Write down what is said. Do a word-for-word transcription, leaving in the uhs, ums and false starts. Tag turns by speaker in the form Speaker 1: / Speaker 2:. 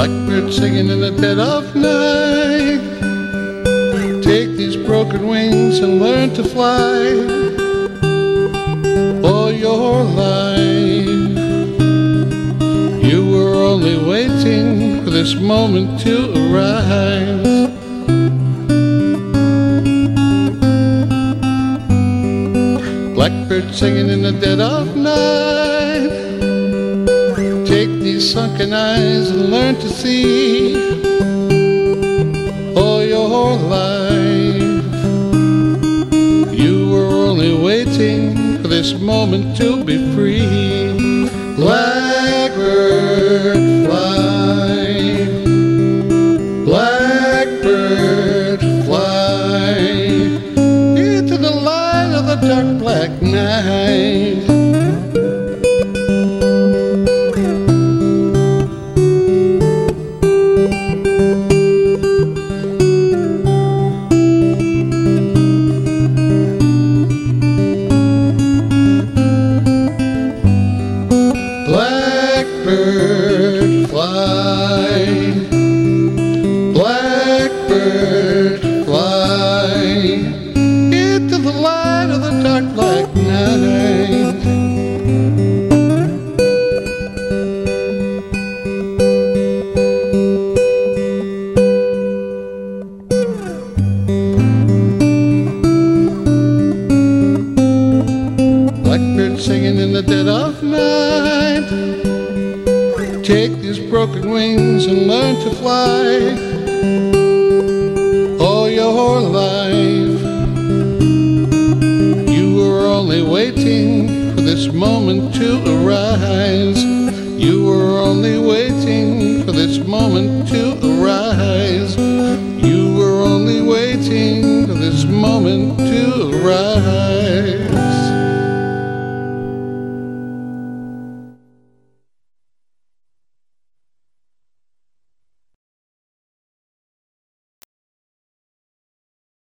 Speaker 1: Blackbird singing in the dead of night. Take these broken wings and learn to fly all your life. You were only waiting for this moment to arise. Blackbird singing in the dead of night. Take these sunken eyes and learn to see all your life. You were only waiting for this moment to be free. Blackbird fly, blackbird fly into the light of the dark black night. Blackbird fly, blackbird fly into the light of the dark black night. Blackbird singing in the dead of night. Take these broken wings and learn to fly all your life. You were only waiting for this moment to arise. You were only waiting for this moment to arise. You were only waiting for this moment to arise.